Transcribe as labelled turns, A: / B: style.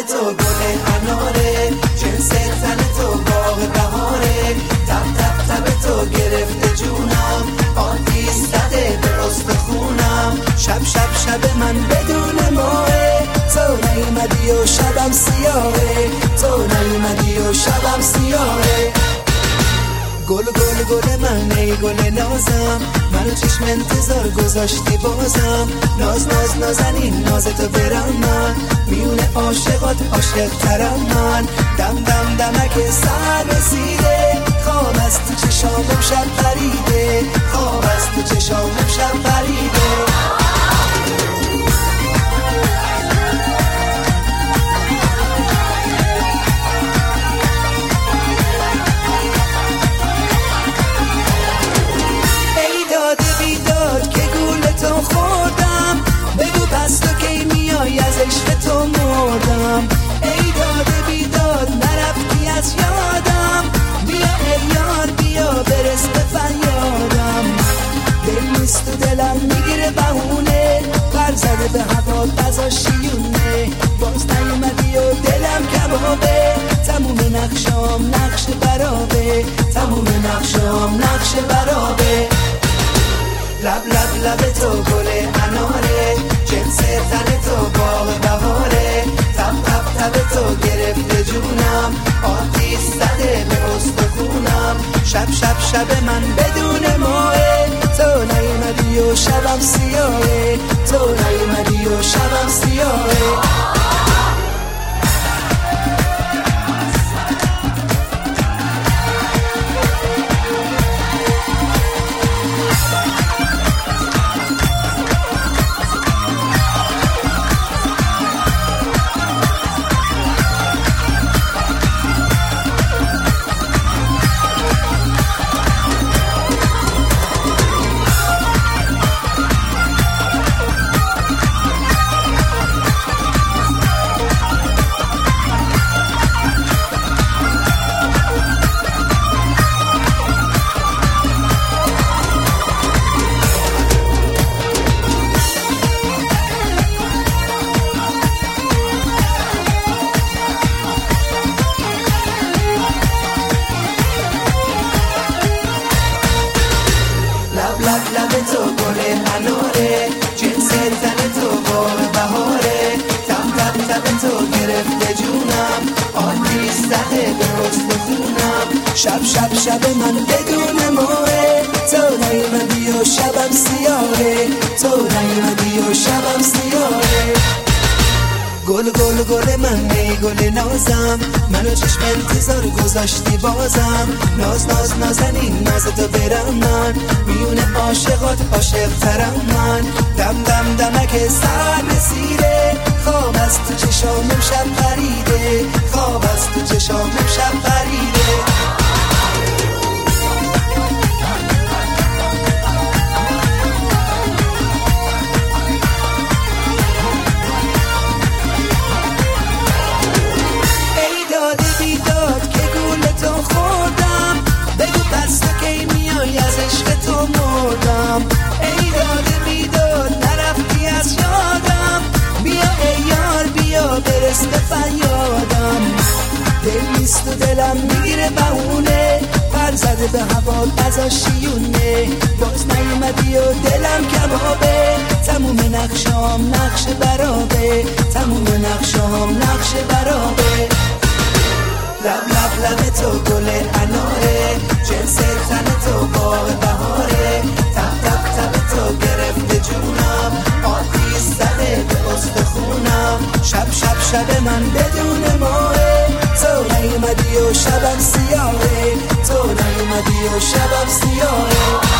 A: تو گل اناره، جنس تن تو باغ بهاره، تب تب تب تو گرفته جونم، آتیش زده به استخونم. شب شب شب من بدون ماه، تو نیومدی و شبم سیاهه، تو نیومدی و شبم سیاهه. گل گل گل من ای گل نازم، منو چشم انتظار گذاشتی بازم. ناز ناز نازنین ناز تو برم من، میونه عاشقات عاشق ترم من. دم دم دمک سر رسیده، خواب از تو چشامم شب پریده، خواب از تو چشامم شب پریده. از عشق تو مردم، ای داده بیداد نرفتی از یادم. بیا ای یار بیا برس به فریادم، دل نیست و دلم میگیره بهونه، پر زده به هوا غذا شیونه. باز نیومدی و دلم کبابه، تموم نقشام نقش برابه، تموم نقشام نقش برابه. لب لب لب تو گل اناره، جنس تن تو باغ بهاره، تب تب تب تو گرفته جونم، آتیش زده به استخونم. شب شب شب من بدون ماه، تو نیومدی و شبم سیاهه، تو نیومدی و شبم سیاهه. لب تو گل اناره، جنس تن تو باغ بهاره، تب تب تب تو گرفته جونم، آتیش زده به استخونم. شب شب شب من بدون ماه، تو نیومدی و شبم سیاهه، تو نیومدی و شبم سیاهه. گل گل گل من ای گل نازم، منو چشم انتظار گذاشتی بازم. ناز ناز نازنین ناز تو برم من، میونه عاشقات عاشق ترم من. دم دم دمک سر رسیده، خواب از تو چشامم شب پریده، خواب از تو چشامم شب پریده. از عشق تو مردم، ای داده بیداد نرفتی از یادم. بیا ای یار بیا برس به فریادم، دل نیست و دلم میگیره بهونه، پر زده به هوا غذا شیونه. باز نیومدی و دلم کبابه، تموم نقشام نقش برابه، تموم نقشام نقش برابه. لب لب لب تو گل اناره، جنس تن تو باغ بهاره، تب تب تب تو گرفته جونم، آتیش زده به استخونم. شب شب شب من بدون ماه، تو نیومدی و شبم سیاهه، تو نیومدی و شبم سیاهه.